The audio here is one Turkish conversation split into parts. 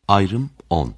Ayrım 10.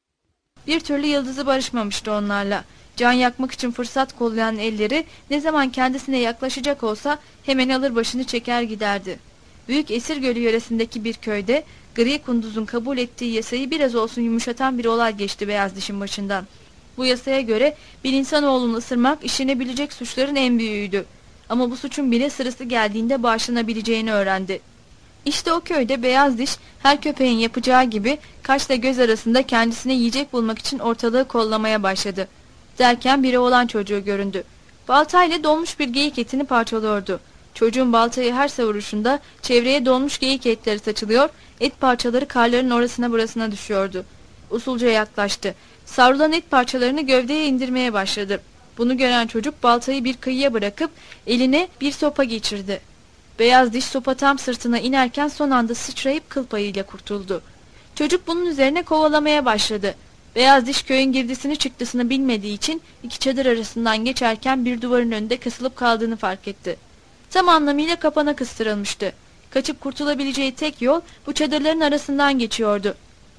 Bir türlü yıldızı barışmamıştı onlarla. Can yakmak için fırsat kollayan elleri ne zaman kendisine yaklaşacak olsa hemen alır başını çeker giderdi. Büyük Esirgölü yöresindeki bir köyde Gri Kunduz'un kabul ettiği yasayı biraz olsun yumuşatan bir olay geçti Beyaz Diş'in başından. Bu yasaya göre bir insanoğlunu ısırmak işlenebilecek suçların en büyüğüydü. Ama bu suçun bile sırası geldiğinde bağışlanabileceğini öğrendi. İşte o köyde Beyaz Diş her köpeğin yapacağı gibi kaşla göz arasında kendisine yiyecek bulmak için ortalığı kollamaya başladı. Derken biri olan çocuğu göründü. Baltayla donmuş bir geyik etini parçalıyordu. Çocuğun baltayı her savuruşunda çevreye donmuş geyik etleri saçılıyor, et parçaları karların orasına burasına düşüyordu. Usulca yaklaştı. Savrulan et parçalarını gövdeye indirmeye başladı. Bunu gören çocuk baltayı bir kıyıya bırakıp eline bir sopa geçirdi. Beyaz Diş sopa tam sırtına inerken son anda sıçrayıp kıl payıyla kurtuldu. Çocuk bunun üzerine kovalamaya başladı. Beyaz Diş köyün girdisini çıktısını bilmediği için iki çadır arasından geçerken bir duvarın önünde kısılıp kaldığını fark etti. Tam anlamıyla kapana kıstırılmıştı. Kaçıp kurtulabileceği tek yol bu çadırların arasından geçiyordu.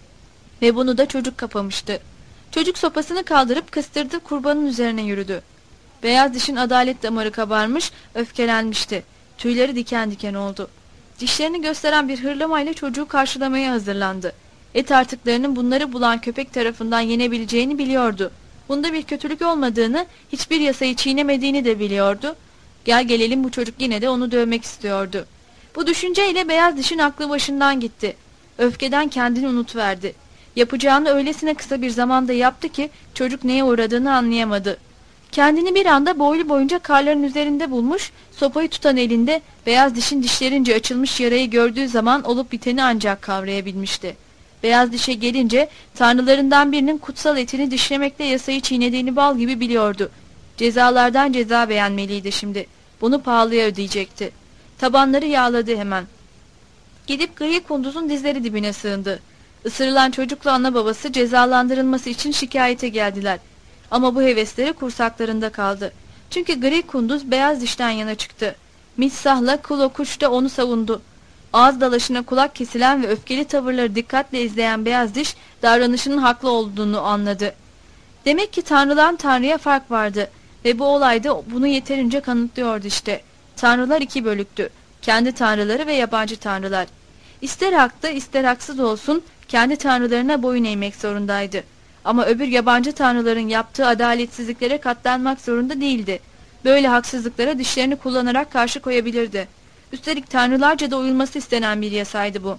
Ve bunu da çocuk kapamıştı. Çocuk sopasını kaldırıp kıstırdığı kurbanın üzerine yürüdü. Beyaz Diş'in adalet damarı kabarmış, öfkelenmişti. Tüyleri diken diken oldu. Dişlerini gösteren bir hırlamayla çocuğu karşılamaya hazırlandı. Et artıklarının bunları bulan köpek tarafından yenebileceğini biliyordu. Bunda bir kötülük olmadığını, hiçbir yasayı çiğnemediğini de biliyordu. Gel gelelim bu çocuk yine de onu dövmek istiyordu. Bu düşünceyle Beyaz Diş'in aklı başından gitti. Öfkeden kendini unutuverdi. Yapacağını öylesine kısa bir zamanda yaptı ki çocuk neye uğradığını anlayamadı. Kendini bir anda boylu boyunca karların üzerinde bulmuş, sopayı tutan elinde Beyaz Diş'in dişlerince açılmış yarayı gördüğü zaman olup biteni ancak kavrayabilmişti. Beyaz Diş'e gelince tanrılarından birinin kutsal etini dişlemekle yasayı çiğnediğini bal gibi biliyordu. Cezalardan ceza beğenmeliydi şimdi. Bunu pahalıya ödeyecekti. Tabanları yağladı hemen. Gidip Gri Kunduz'un dizleri dibine sığındı. Isırılan çocukla ana babası cezalandırılması için şikayete geldiler. Ama bu hevesleri kursaklarında kaldı. Çünkü Gri Kunduz Beyaz Diş'ten yana çıktı. Mitsah'la Kulo Kuş da onu savundu. Ağız dalaşına kulak kesilen ve öfkeli tavırları dikkatle izleyen Beyaz Diş davranışının haklı olduğunu anladı. Demek ki tanrıdan tanrıya fark vardı ve bu olayda bunu yeterince kanıtlıyordu işte. Tanrılar iki bölüktü. Kendi tanrıları ve yabancı tanrılar. İster haklı ister haksız olsun kendi tanrılarına boyun eğmek zorundaydı. Ama öbür yabancı tanrıların yaptığı adaletsizliklere katlanmak zorunda değildi. Böyle haksızlıklara dişlerini kullanarak karşı koyabilirdi. Üstelik tanrılarca da uyulması istenen bir yasaydı bu.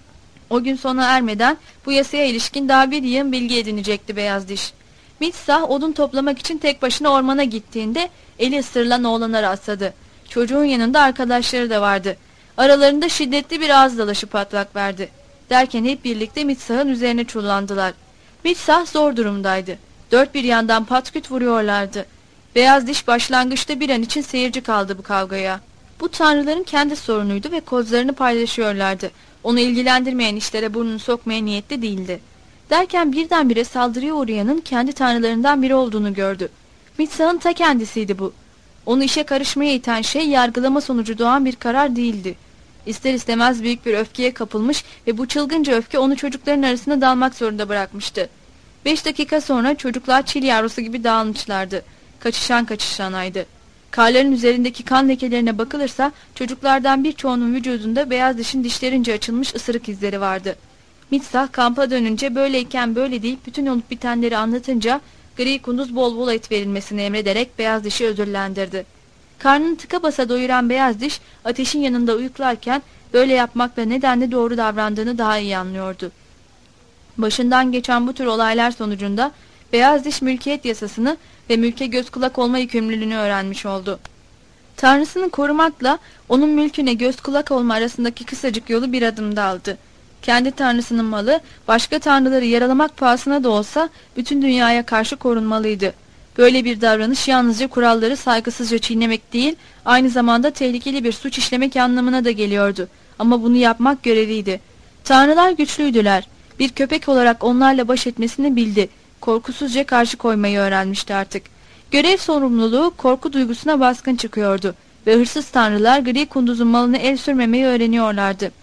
O gün sona ermeden bu yasaya ilişkin daha bir yığın bilgi edinecekti Beyaz Diş. Mitsah odun toplamak için tek başına ormana gittiğinde eli ısırılan oğlana rastladı. Çocuğun yanında arkadaşları da vardı. Aralarında şiddetli bir ağız dalaşı patlak verdi. Derken hep birlikte Mitsah'ın üzerine çullandılar. Mitsah zor durumdaydı. Dört bir yandan patküt vuruyorlardı. Beyaz Diş başlangıçta bir an için seyirci kaldı bu kavgaya. Bu tanrıların kendi sorunuydu ve kozlarını paylaşıyorlardı. Onu ilgilendirmeyen işlere burnunu sokmaya niyetli değildi. Derken birdenbire saldırıya uğrayanın kendi tanrılarından biri olduğunu gördü. Mitsah'ın ta kendisiydi bu. Onu işe karışmaya iten şey yargılama sonucu doğan bir karar değildi. İster istemez büyük bir öfkeye kapılmış ve bu çılgınca öfke onu çocukların arasına dalmak zorunda bırakmıştı. 5 dakika sonra çocuklar çil yavrusu gibi dağılmışlardı. Kaçışanaydı. Karların üzerindeki kan lekelerine bakılırsa çocuklardan birçoğunun vücudunda Beyaz Diş'in dişlerince açılmış ısırık izleri vardı. Mitsah kampa dönünce böyleyken böyle deyip bütün olup bitenleri anlatınca Gri Kunduz bol bol et verilmesini emrederek Beyaz Diş'i özürlendirdi. Karnını tıka basa doyuran Beyaz Diş ateşin yanında uyuklarken böyle yapmakla nedenle doğru davrandığını daha iyi anlıyordu. Başından geçen bu tür olaylar sonucunda Beyaz Diş mülkiyet yasasını ve mülke göz kulak olma yükümlülüğünü öğrenmiş oldu. Tanrısını korumakla onun mülküne göz kulak olma arasındaki kısacık yolu bir adımda aldı. Kendi tanrısının malı başka tanrıları yaralamak pahasına da olsa bütün dünyaya karşı korunmalıydı. Böyle bir davranış yalnızca kuralları saygısızca çiğnemek değil, aynı zamanda tehlikeli bir suç işlemek anlamına da geliyordu. Ama bunu yapmak göreviydi. Tanrılar güçlüydüler. Bir köpek olarak onlarla baş etmesini bildi. Korkusuzca karşı koymayı öğrenmişti artık. Görev sorumluluğu korku duygusuna baskın çıkıyordu. Ve hırsız tanrılar Gri Kunduz'un malını el sürmemeyi öğreniyorlardı.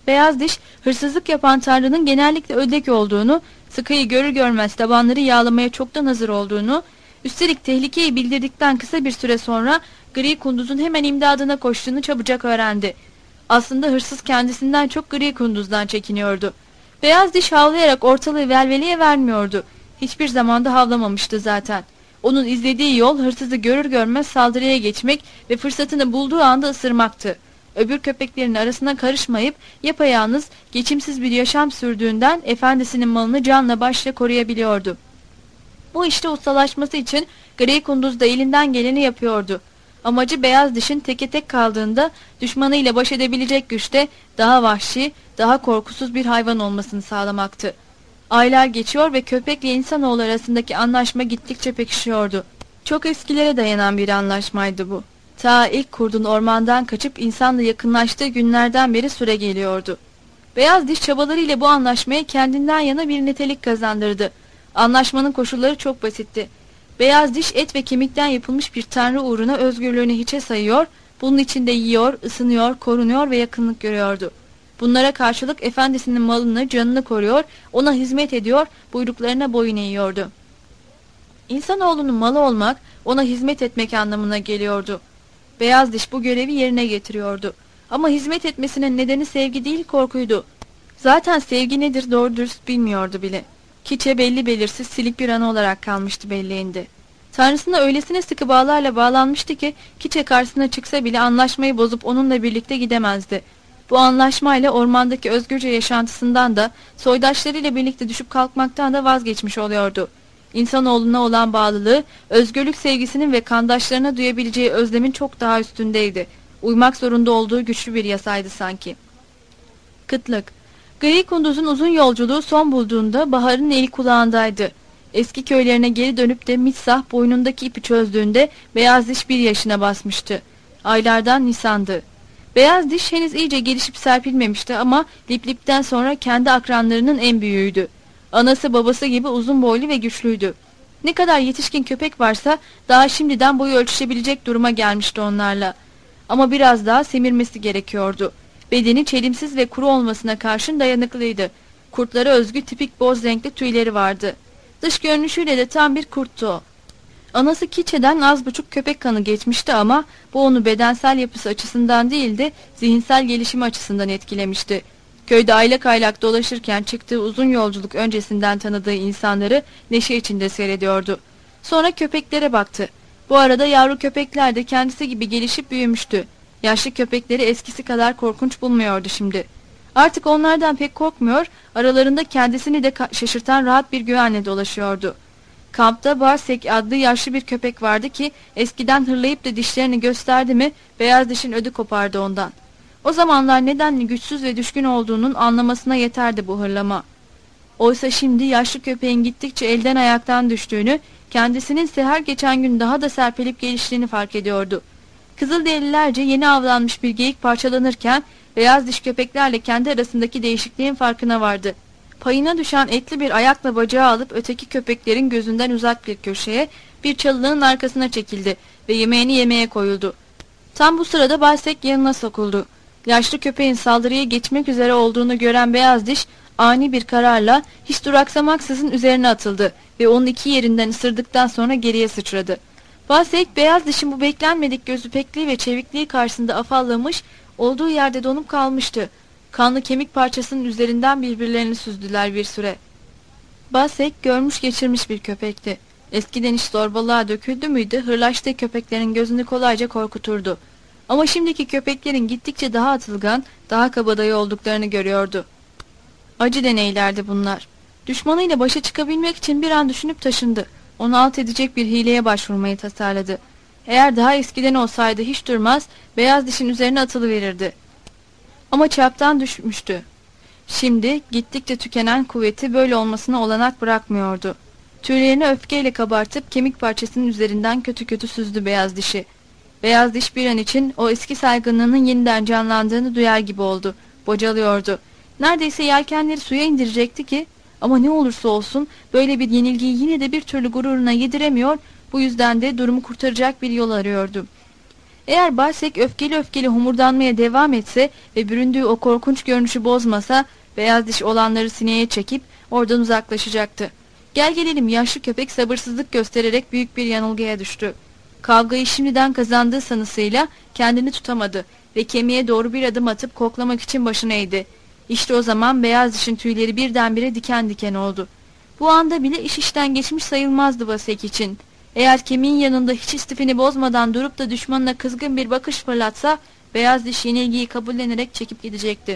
Beyaz Diş, hırsızlık yapan Tanrı'nın genellikle ödlek olduğunu, Sıkı'yı görür görmez tabanları yağlamaya çoktan hazır olduğunu, üstelik tehlikeyi bildirdikten kısa bir süre sonra Gri Kunduz'un hemen imdadına koştuğunu çabucak öğrendi. Aslında hırsız kendisinden çok Gri Kunduz'dan çekiniyordu. Beyaz Diş havlayarak ortalığı velveleye vermiyordu. Hiçbir zamanda havlamamıştı zaten. Onun izlediği yol hırsızı görür görmez saldırıya geçmek ve fırsatını bulduğu anda ısırmaktı. Öbür köpeklerin arasına karışmayıp yapayalnız, geçimsiz bir yaşam sürdüğünden efendisinin malını canla başla koruyabiliyordu. Bu işte ustalaşması için Gri Kunduz da elinden geleni yapıyordu. Amacı Beyaz Diş'in teke tek kaldığında düşmanıyla baş edebilecek güçte daha vahşi, daha korkusuz bir hayvan olmasını sağlamaktı. Aylar geçiyor ve köpekle insanoğlu arasındaki anlaşma gittikçe pekişiyordu. Çok eskilere dayanan bir anlaşmaydı bu. Ta ilk kurdun ormandan kaçıp insanla yakınlaştığı günlerden beri süre geliyordu. Beyaz Diş çabalarıyla bu anlaşmaya kendinden yana bir nitelik kazandırdı. Anlaşmanın koşulları çok basitti. Beyaz Diş et ve kemikten yapılmış bir tanrı uğruna özgürlüğünü hiçe sayıyor, bunun içinde yiyor, ısınıyor, korunuyor ve yakınlık görüyordu. Bunlara karşılık efendisinin malını, canını koruyor, ona hizmet ediyor, buyruklarına boyun eğiyordu. İnsanoğlunun malı olmak, ona hizmet etmek anlamına geliyordu. Beyaz Diş bu görevi yerine getiriyordu. Ama hizmet etmesinin nedeni sevgi değil, korkuydu. Zaten sevgi nedir doğru dürüst bilmiyordu bile. Kiçe belli belirsiz silik bir anı olarak kalmıştı belleğinde. Tanrısına öylesine sıkı bağlarla bağlanmıştı ki Kiçe karşısına çıksa bile anlaşmayı bozup onunla birlikte gidemezdi. Bu anlaşmayla ormandaki özgürce yaşantısından da soydaşlarıyla birlikte düşüp kalkmaktan da vazgeçmiş oluyordu. İnsanoğluna olan bağlılığı, özgürlük sevgisinin ve kandaşlarına duyabileceği özlemin çok daha üstündeydi. Uymak zorunda olduğu güçlü bir yasaydı sanki. Kıtlık. Gri Kunduz'un uzun yolculuğu son bulduğunda Bahar'ın eli kulağındaydı. Eski köylerine geri dönüp de Mitsah boynundaki ipi çözdüğünde Beyaz Diş 1 yaşına basmıştı. Aylardan Nisan'dı. Beyaz Diş henüz iyice gelişip serpilmemişti ama Lip Lip'ten sonra kendi akranlarının en büyüğüydü. Anası babası gibi uzun boylu ve güçlüydü. Ne kadar yetişkin köpek varsa daha şimdiden boyu ölçüşebilecek duruma gelmişti onlarla. Ama biraz daha semirmesi gerekiyordu. Bedeni çelimsiz ve kuru olmasına karşın dayanıklıydı. Kurtlara özgü tipik boz renkli tüyleri vardı. Dış görünüşüyle de tam bir kurttu o. Anası Kiçe'den az buçuk köpek kanı geçmişti ama bu onu bedensel yapısı açısından değil de zihinsel gelişimi açısından etkilemişti. Köyde aylak aylak dolaşırken çıktığı uzun yolculuk öncesinden tanıdığı insanları neşe içinde seyrediyordu. Sonra köpeklere baktı. Bu arada yavru köpekler de kendisi gibi gelişip büyümüştü. Yaşlı köpekleri eskisi kadar korkunç bulmuyordu şimdi. Artık onlardan pek korkmuyor, aralarında kendisini de şaşırtan rahat bir güvenle dolaşıyordu. Kampta Barsek adlı yaşlı bir köpek vardı ki eskiden hırlayıp da dişlerini gösterdi mi Beyaz Diş'in ödü kopardı ondan. O zamanlar nedenli güçsüz ve düşkün olduğunun anlamasına yeterdi bu hırlama. Oysa şimdi yaşlı köpeğin gittikçe elden ayaktan düştüğünü, kendisinin ise her geçen gün daha da serpilip geliştiğini fark ediyordu. Kızılderililerce yeni avlanmış bir geyik parçalanırken Beyaz Diş köpeklerle kendi arasındaki değişikliğin farkına vardı. Payına düşen etli bir ayakla bacağı alıp öteki köpeklerin gözünden uzak bir köşeye, bir çalılığın arkasına çekildi ve yemeğini yemeye koyuldu. Tam bu sırada Barsek yanına sokuldu. Yaşlı köpeğin saldırıya geçmek üzere olduğunu gören Beyaz Diş ani bir kararla hiç duraksamaksızın üzerine atıldı ve onun 2 yerinden ısırdıktan sonra geriye sıçradı. Barsek Beyaz Diş'in bu beklenmedik gözü pekliği ve çevikliği karşısında afallamış, olduğu yerde donup kalmıştı. Kanlı kemik parçasının üzerinden birbirlerini süzdüler bir süre. Barsek görmüş geçirmiş bir köpekti. Eskiden hiç zorbalığa döküldü müydü hırlaştığı köpeklerin gözünü kolayca korkuturdu. Ama şimdiki köpeklerin gittikçe daha atılgan, daha kabadayı olduklarını görüyordu. Acı deneylerdi bunlar. Düşmanıyla başa çıkabilmek için bir an düşünüp taşındı. Onu alt edecek bir hileye başvurmayı tasarladı. Eğer daha eskiden olsaydı hiç durmaz, Beyaz Diş'in üzerine atılıverirdi. Ama çaptan düşmüştü. Şimdi gittikçe tükenen kuvveti böyle olmasına olanak bırakmıyordu. Tüylerini öfkeyle kabartıp kemik parçasının üzerinden kötü kötü süzdü Beyaz Diş'i. Beyaz Diş bir an için o eski saygınlığının yeniden canlandığını duyar gibi oldu. Bocalıyordu. Neredeyse yelkenleri suya indirecekti ki, ama ne olursa olsun böyle bir yenilgiyi yine de bir türlü gururuna yediremiyor, bu yüzden de durumu kurtaracak bir yol arıyordu. Eğer Balsek öfkeli öfkeli homurdanmaya devam etse ve büründüğü o korkunç görünüşü bozmasa, beyaz diş olanları sineye çekip oradan uzaklaşacaktı. Gel gelelim yaşlı köpek sabırsızlık göstererek büyük bir yanılgıya düştü. Kavgayı şimdiden kazandığı sanısıyla kendini tutamadı ve kemiğe doğru bir adım atıp koklamak için başını eğdi. İşte o zaman beyaz dişin tüyleri birdenbire diken diken oldu. Bu anda bile iş işten geçmiş sayılmazdı Vasek için. Eğer kemiğin yanında hiç istifini bozmadan durup da düşmanına kızgın bir bakış fırlatsa, beyaz diş yenilgiyi kabullenerek çekip gidecekti.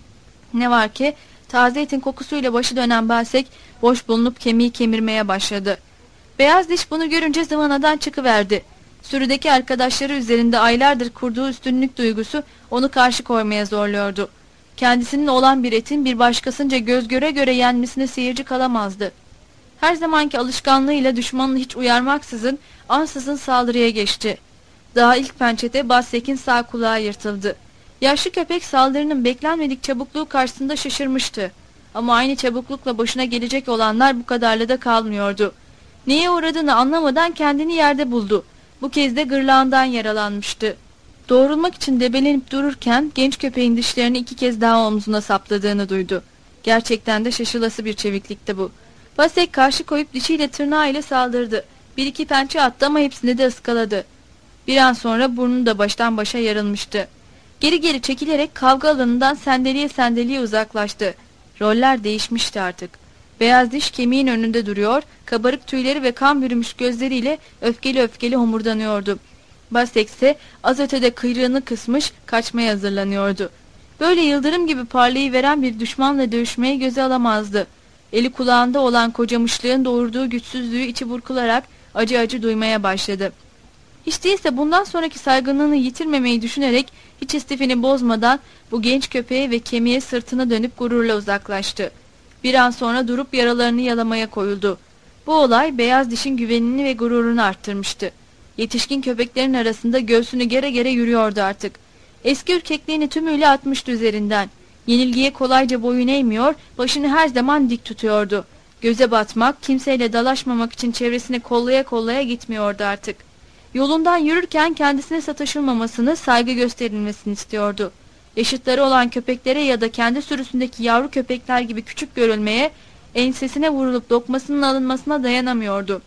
Ne var ki taze etin kokusuyla başı dönen Balsek boş bulunup kemiği kemirmeye başladı. Beyaz diş bunu görünce zıvanadan çıkıverdi. Sürüdeki arkadaşları üzerinde aylardır kurduğu üstünlük duygusu onu karşı koymaya zorluyordu. Kendisinin olan bir etin bir başkasınca göz göre göre yenmesine seyirci kalamazdı. Her zamanki alışkanlığıyla düşmanını hiç uyarmaksızın ansızın saldırıya geçti. Daha ilk pençede Balsek'in sağ kulağı yırtıldı. Yaşlı köpek saldırının beklenmedik çabukluğu karşısında şaşırmıştı. Ama aynı çabuklukla başına gelecek olanlar bu kadarla da kalmıyordu. Neye uğradığını anlamadan kendini yerde buldu. Bu kez de gırtlağından yaralanmıştı. Doğrulmak için debelenip dururken genç köpeğin dişlerini 2 kez daha omzuna sapladığını duydu. Gerçekten de şaşılası bir çeviklikti bu. Balsek karşı koyup dişiyle tırnağıyla saldırdı. 1-2 pençe attı ama hepsini de ıskaladı. Bir an sonra burnu da baştan başa yarılmıştı. Geri geri çekilerek kavga alanından sendeliye sendeliye uzaklaştı. Roller değişmişti artık. Beyaz diş kemiğin önünde duruyor, kabarık tüyleri ve kan bürümüş gözleriyle öfkeli öfkeli homurdanıyordu. Balsek ise az ötede kıyrığını kısmış, kaçmaya hazırlanıyordu. Böyle yıldırım gibi parlayıveren bir düşmanla dövüşmeye göze alamazdı. Eli kulağında olan kocamışlığın doğurduğu güçsüzlüğü içi burkularak acı acı duymaya başladı. Hiç değilse bundan sonraki saygınlığını yitirmemeyi düşünerek hiç istifini bozmadan bu genç köpeğe ve kemiğe sırtına dönüp gururla uzaklaştı. Bir an sonra durup yaralarını yalamaya koyuldu. Bu olay beyaz dişin güvenini ve gururunu arttırmıştı. Yetişkin köpeklerin arasında göğsünü gere gere yürüyordu artık. Eski ürkekliğini tümüyle atmıştı üzerinden. Yenilgiye kolayca boyun eğmiyor, başını her zaman dik tutuyordu. Göze batmak, kimseyle dalaşmamak için çevresini kollaya kollaya gitmiyordu artık. Yolundan yürürken kendisine sataşılmamasını, saygı gösterilmesini istiyordu. Yaşıtları olan köpeklere ya da kendi sürüsündeki yavru köpekler gibi küçük görülmeye, ensesine vurulup lokmasının alınmasına dayanamıyordu.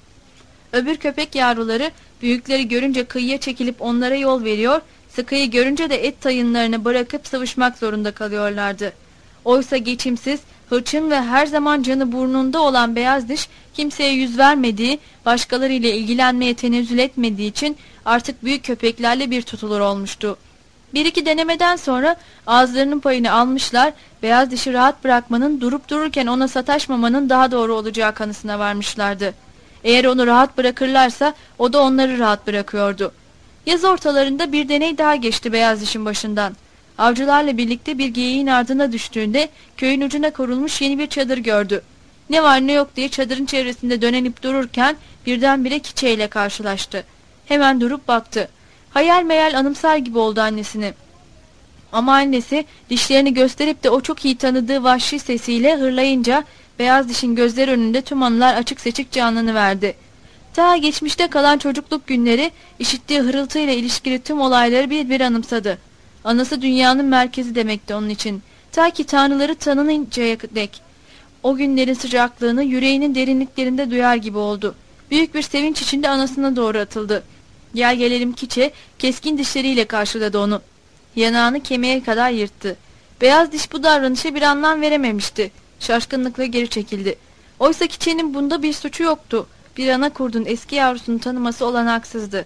Öbür köpek yavruları büyükleri görünce kıyıya çekilip onlara yol veriyor, sıkıyı görünce de et tayınlarını bırakıp sıvışmak zorunda kalıyorlardı. Oysa geçimsiz, hırçın ve her zaman canı burnunda olan beyaz diş kimseye yüz vermediği, başkalarıyla ilgilenmeye tenezzül etmediği için artık büyük köpeklerle bir tutulur olmuştu. 1-2 denemeden sonra ağızlarının payını almışlar, beyaz dişi rahat bırakmanın, durup dururken ona sataşmamanın daha doğru olacağı kanısına varmışlardı. Eğer onu rahat bırakırlarsa o da onları rahat bırakıyordu. Yaz ortalarında bir deney daha geçti beyaz dişin başından. Avcılarla birlikte bir geyiğin ardına düştüğünde köyün ucuna kurulmuş yeni bir çadır gördü. Ne var ne yok diye çadırın çevresinde dönenip dururken birdenbire Kiçe ile karşılaştı. Hemen durup baktı. Hayal meyal anımsar gibi oldu annesini. Ama annesi dişlerini gösterip de o çok iyi tanıdığı vahşi sesiyle hırlayınca beyaz dişin gözleri önünde tüm anılar açık seçik canlanıverdi. Ta geçmişte kalan çocukluk günleri, işittiği hırıltıyla ilişkili tüm olayları bir anımsadı. Anası dünyanın merkezi demekti onun için. Ta ki tanrıları tanınıncaya dek. O günlerin sıcaklığını yüreğinin derinliklerinde duyar gibi oldu. Büyük bir sevinç içinde anasına doğru atıldı. Gel gelelim Kiçe keskin dişleriyle karşıladı onu. Yanağını kemiğe kadar yırttı. Beyaz diş bu davranışa bir anlam verememişti. Şaşkınlıkla geri çekildi. Oysa Kiçe'nin bunda bir suçu yoktu. Bir ana kurdun eski yavrusunu tanıması olanaksızdı.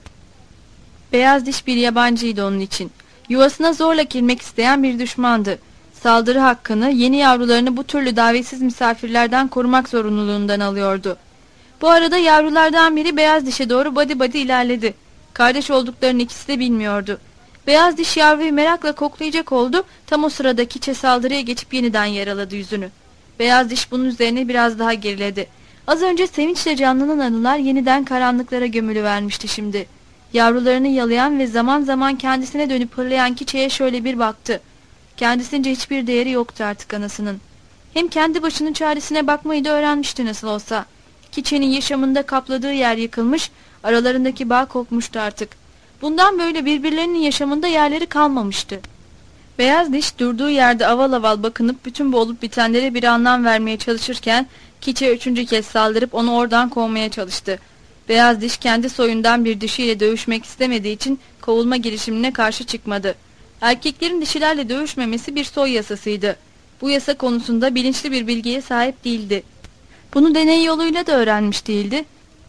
Beyaz diş bir yabancıydı onun için. Yuvasına zorla girmek isteyen bir düşmandı. Saldırı hakkını, yeni yavrularını bu türlü davetsiz misafirlerden korumak zorunluluğundan alıyordu. Bu arada yavrulardan biri beyaz dişe doğru badi badi ilerledi. Kardeş olduklarını ikisi de bilmiyordu. Beyaz diş yavruyu merakla koklayacak oldu. Tam o sırada Kiçe saldırıya geçip yeniden yaraladı yüzünü. Beyaz diş bunun üzerine biraz daha geriledi. Az önce sevinçle canlanan anılar yeniden karanlıklara gömülüvermişti şimdi. Yavrularını yalayan ve zaman zaman kendisine dönüp hırlayan Kiçe'ye şöyle bir baktı. Kendisince hiçbir değeri yoktu artık anasının. Hem kendi başının çaresine bakmayı da öğrenmişti nasıl olsa. Kiçe'nin yaşamında kapladığı yer yıkılmış, aralarındaki bağ kopmuştu artık. Bundan böyle birbirlerinin yaşamında yerleri kalmamıştı. Beyaz Diş durduğu yerde aval aval bakınıp bütün bu olup bitenlere bir anlam vermeye çalışırken Keçi'ye 3. kez saldırıp onu oradan kovmaya çalıştı. Beyaz Diş kendi soyundan bir dişiyle dövüşmek istemediği için kovulma girişimine karşı çıkmadı. Erkeklerin dişilerle dövüşmemesi bir soy yasasıydı. Bu yasa konusunda bilinçli bir bilgiye sahip değildi. Bunu deney yoluyla da öğrenmiş değildi.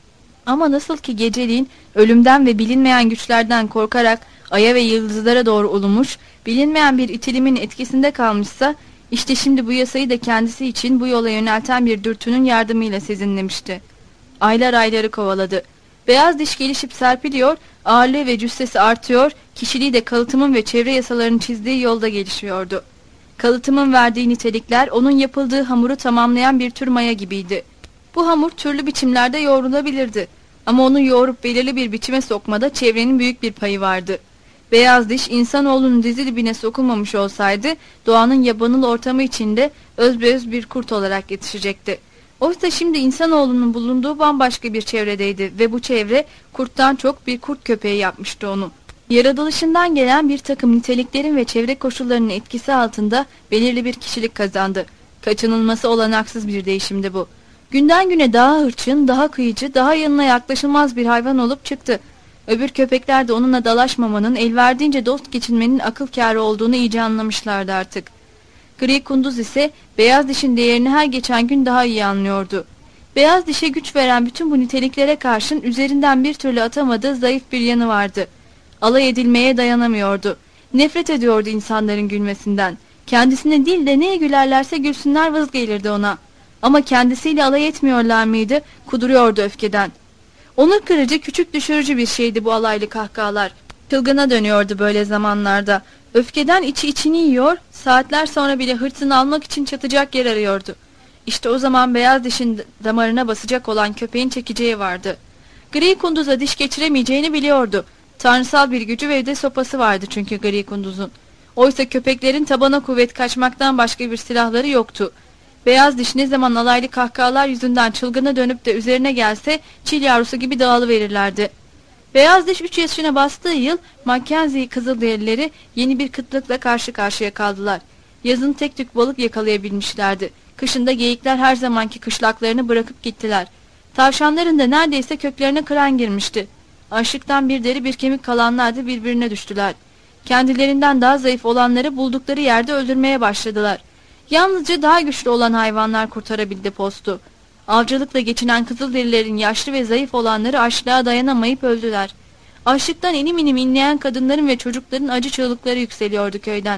Ama nasıl ki geceliğin ölümden ve bilinmeyen güçlerden korkarak aya ve yıldızlara doğru ulumuş, bilinmeyen bir itilimin etkisinde kalmışsa, işte şimdi bu yasayı da kendisi için bu yola yönelten bir dürtünün yardımıyla sezinlemişti. Aylar ayları kovaladı. Beyaz Diş gelişip serpiliyor, ağırlığı ve cüssesi artıyor, kişiliği de kalıtımın ve çevre yasalarının çizdiği yolda gelişiyordu. Kalıtımın verdiği nitelikler onun yapıldığı hamuru tamamlayan bir tür maya gibiydi. Bu hamur türlü biçimlerde yoğrulabilirdi. Ama onu yoğurup belirli bir biçime sokmada çevrenin büyük bir payı vardı. Beyaz Diş insanoğlunun dizi dibine sokulmamış olsaydı doğanın yabanıl ortamı içinde özbeöz bir kurt olarak yetişecekti. Oysa şimdi insanoğlunun bulunduğu bambaşka bir çevredeydi ve bu çevre kurttan çok bir kurt köpeği yapmıştı onu. Yaratılışından gelen bir takım niteliklerin ve çevre koşullarının etkisi altında belirli bir kişilik kazandı. Kaçınılması olanaksız bir değişimdi bu. Günden güne daha hırçın, daha kıyıcı, daha yanına yaklaşılmaz bir hayvan olup çıktı. Öbür köpekler de onunla dalaşmamanın, elverdiğince dost geçinmenin akıl kârı olduğunu iyice anlamışlardı artık. Gri Kunduz ise Beyaz Diş'in değerini her geçen gün daha iyi anlıyordu. Beyaz Diş'e güç veren bütün bu niteliklere karşın üzerinden bir türlü atamadığı zayıf bir yanı vardı. Alay edilmeye dayanamıyordu. Nefret ediyordu insanların gülmesinden. Kendisine değil de neye gülerlerse gülsünler vız gelirdi ona. Ama kendisiyle alay etmiyorlar mıydı? Kuduruyordu öfkeden. Onur kırıcı, küçük düşürücü bir şeydi bu alaylı kahkahalar. Çılgına dönüyordu böyle zamanlarda. Öfkeden içi içini yiyor, saatler sonra bile hırsını almak için çatacak yer arıyordu. İşte o zaman Beyaz Diş'in damarına basacak olan köpeğin çekeceği vardı. Gri Kunduz'a diş geçiremeyeceğini biliyordu. Tanrısal bir gücü ve de sopası vardı çünkü Gri Kunduz'un. Oysa köpeklerin tabana kuvvet kaçmaktan başka bir silahları yoktu. Beyaz Diş ne zaman alaylı kahkahalar yüzünden çılgına dönüp de üzerine gelse çil yavrusu gibi dağılıverirlerdi. Beyaz Diş 3 yaşına bastığı yıl Mackenzie Kızılderilileri yeni bir kıtlıkla karşı karşıya kaldılar. Yazın tek tük balık yakalayabilmişlerdi. Kışında geyikler her zamanki kışlaklarını bırakıp gittiler. Tavşanların da neredeyse köklerine kıran girmişti. Açlıktan bir deri bir kemik kalanlar da birbirine düştüler. Kendilerinden daha zayıf olanları buldukları yerde öldürmeye başladılar. Yalnızca daha güçlü olan hayvanlar kurtarabildi postu. Avcılıkla geçinen Kızılderililerin yaşlı ve zayıf olanları açlığa dayanamayıp öldüler. Açlıktan inim inim inleyen kadınların ve çocukların acı çığlıkları yükseliyordu köyden.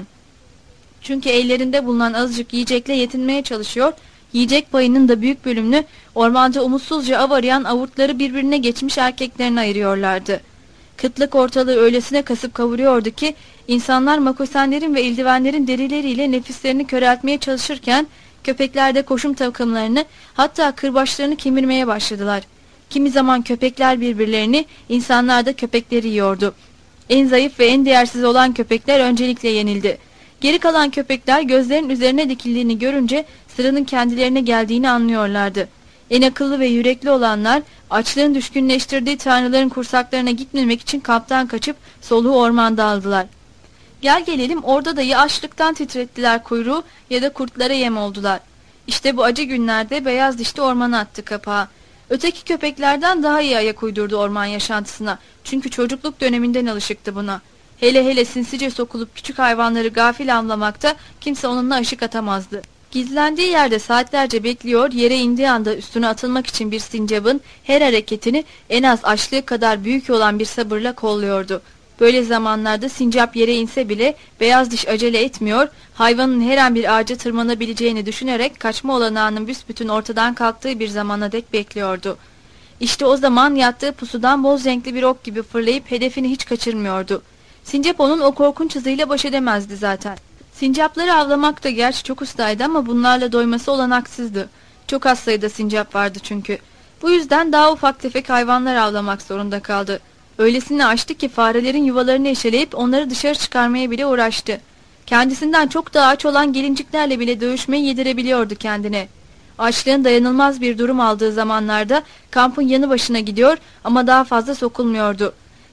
Çünkü ellerinde bulunan azıcık yiyecekle yetinmeye çalışıyor, yiyecek payının da büyük bölümünü ormanca umutsuzca av arayan avurtları birbirine geçmiş erkeklerine ayırıyorlardı. Kıtlık ortalığı öylesine kasıp kavuruyordu ki insanlar makosenlerin ve eldivenlerin derileriyle nefislerini köreltmeye çalışırken köpekler de koşum takımlarını hatta kırbaçlarını kemirmeye başladılar. Kimi zaman köpekler birbirlerini, insanlar da köpekleri yiyordu. En zayıf ve en değersiz olan köpekler öncelikle yenildi. Geri kalan köpekler gözlerin üzerine dikildiğini görünce sıranın kendilerine geldiğini anlıyorlardı. En akıllı ve yürekli olanlar açlığın düşkünleştirdiği tanrıların kursaklarına gitmemek için kamptan kaçıp soluğu ormanda aldılar. Gel gelelim orada da ya açlıktan titrettiler kuyruğu ya da kurtlara yem oldular. İşte bu acı günlerde Beyaz Diş de ormana attı kapağı. Öteki köpeklerden daha iyi ayak uydurdu orman yaşantısına. Çünkü çocukluk döneminden alışıktı buna. Hele hele sinsice sokulup küçük hayvanları gafil avlamakta kimse onunla aşık atamazdı. Gizlendiği yerde saatlerce bekliyor, yere indiği anda üstüne atılmak için bir sincabın her hareketini en az açlığı kadar büyük olan bir sabırla kolluyordu. Böyle zamanlarda sincap yere inse bile Beyaz Diş acele etmiyor, hayvanın her an bir ağaca tırmanabileceğini düşünerek kaçma olanağının büsbütün ortadan kalktığı bir zamana dek bekliyordu. İşte o zaman yattığı pusudan boz renkli bir ok gibi fırlayıp hedefini hiç kaçırmıyordu. Sincap onun o korkunç hızıyla baş edemezdi zaten. Sincapları avlamak da gerçi çok ustaydı ama bunlarla doyması olanaksızdı. Çok az sayıda sincap vardı çünkü. Bu yüzden daha ufak tefek hayvanlar avlamak zorunda kaldı. Öylesine açtı ki farelerin yuvalarını eşeleyip onları dışarı çıkarmaya bile uğraştı. Kendisinden çok daha aç olan gelinciklerle bile dövüşmeyi yedirebiliyordu kendine. Açlığın dayanılmaz bir durum aldığı zamanlarda kampın yanı başına gidiyor ama daha fazla sokulmuyordu.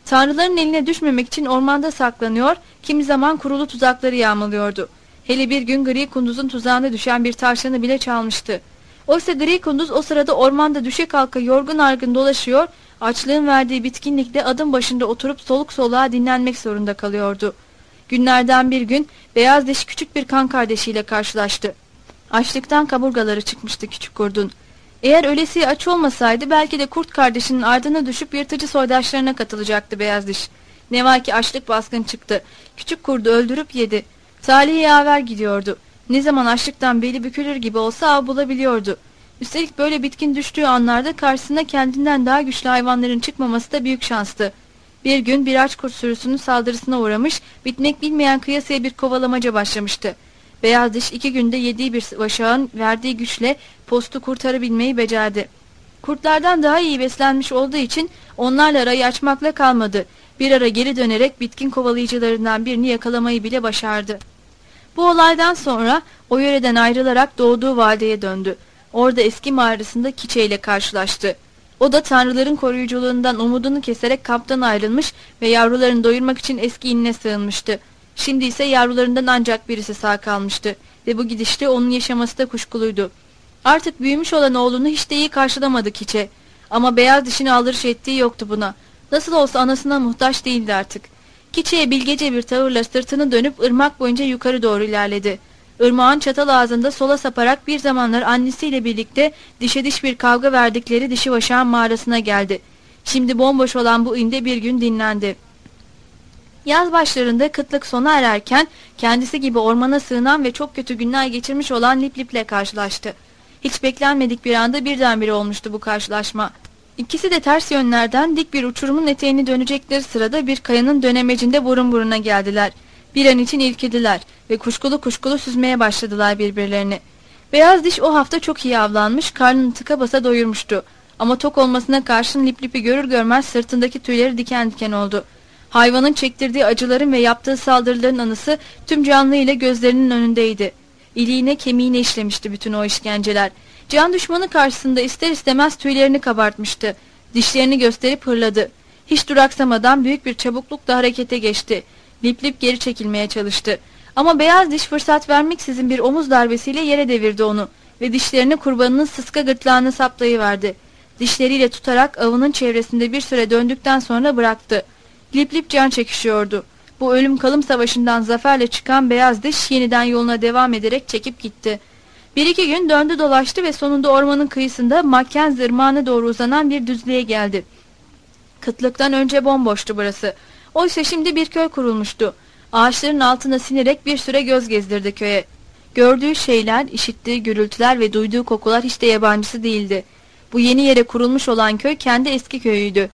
Tanrıların eline düşmemek için ormanda saklanıyor, kimi zaman kurulu tuzakları yağmalıyordu. Hele bir gün Gri Kunduz'un tuzağına düşen bir tavşanı bile çalmıştı. Oysa Gri Kunduz o sırada ormanda düşe kalka yorgun argın dolaşıyor, açlığın verdiği bitkinlikle adım başında oturup soluk soluğa dinlenmek zorunda kalıyordu. Günlerden bir gün beyaz diş küçük bir kan kardeşiyle karşılaştı. Açlıktan kaburgaları çıkmıştı küçük kurdun. Eğer ölesiye aç olmasaydı belki de kurt kardeşinin ardına düşüp yırtıcı soydaşlarına katılacaktı beyaz diş. Ne var ki açlık baskın çıktı. Küçük kurdu öldürüp yedi. Talihi yaver gidiyordu. Ne zaman açlıktan beli bükülür gibi olsa av bulabiliyordu. Üstelik böyle bitkin düştüğü anlarda karşısına kendinden daha güçlü hayvanların çıkmaması da büyük şanstı. Bir gün bir aç kurt sürüsünün saldırısına uğramış, bitmek bilmeyen kıyasıya bir kovalamaca başlamıştı. Beyaz diş 2 günde yediği bir vaşağın verdiği güçle postu kurtarabilmeyi becerdi. Kurtlardan daha iyi beslenmiş olduğu için onlarla arayı açmakla kalmadı. Bir ara geri dönerek bitkin kovalayıcılarından birini yakalamayı bile başardı. Bu olaydan sonra o yöreden ayrılarak doğduğu vadeye döndü. Orada eski mağarasında Kiçe ile karşılaştı. O da tanrıların koruyuculuğundan umudunu keserek kamptan ayrılmış ve yavrularını doyurmak için eski inine sığınmıştı. Şimdi ise yavrularından ancak birisi sağ kalmıştı ve bu gidişle onun yaşaması da kuşkuluydu. Artık büyümüş olan oğlunu hiç de iyi karşılamadı Kiçe. Ama beyaz dişini aldırış ettiği yoktu buna. Nasıl olsa anasına muhtaç değildi artık. Kiçe'ye bilgece bir tavırla sırtını dönüp ırmak boyunca yukarı doğru ilerledi. Irmağın çatal ağzında sola saparak bir zamanlar annesiyle birlikte dişe diş bir kavga verdikleri dişi vaşağın mağarasına geldi. Şimdi bomboş olan bu inde bir gün dinlendi. Yaz başlarında kıtlık sona ererken kendisi gibi ormana sığınan ve çok kötü günler geçirmiş olan Lip Lip'le karşılaştı. Hiç beklenmedik bir anda birdenbire olmuştu bu karşılaşma. İkisi de ters yönlerden dik bir uçurumun eteğini dönecekleri sırada bir kayanın dönemecinde burun buruna geldiler. Bir an için irkildiler ve kuşkulu kuşkulu süzmeye başladılar birbirlerini. Beyaz diş o hafta çok iyi avlanmış, karnını tıka basa doyurmuştu. Ama tok olmasına karşın Lip Lip'i görür görmez sırtındaki tüyleri diken diken oldu. Hayvanın çektirdiği acıların ve yaptığı saldırıların anısı tüm canlıyla gözlerinin önündeydi. İliğine kemiğine işlemişti bütün o işkenceler. Can düşmanı karşısında ister istemez tüylerini kabartmıştı. Dişlerini gösterip hırladı. Hiç duraksamadan büyük bir çabuklukla harekete geçti. Lip Lip geri çekilmeye çalıştı. Ama beyaz diş fırsat vermeksizin bir omuz darbesiyle yere devirdi onu ve dişlerini kurbanının sıska gırtlağına saplayıverdi. Dişleriyle tutarak avının çevresinde bir süre döndükten sonra bıraktı. Lip Lip can çekişiyordu. Bu ölüm kalım savaşından zaferle çıkan beyaz diş yeniden yoluna devam ederek çekip gitti. Bir iki gün döndü dolaştı ve sonunda ormanın kıyısında Mackenzie ırmağına doğru uzanan bir düzlüğe geldi. Kıtlıktan önce bomboştu burası. Oysa şimdi bir köy kurulmuştu. Ağaçların altına sinerek bir süre göz gezdirdi köye. Gördüğü şeyler, işittiği gürültüler ve duyduğu kokular hiç de yabancısı değildi. Bu yeni yere kurulmuş olan köy kendi eski köyüydü.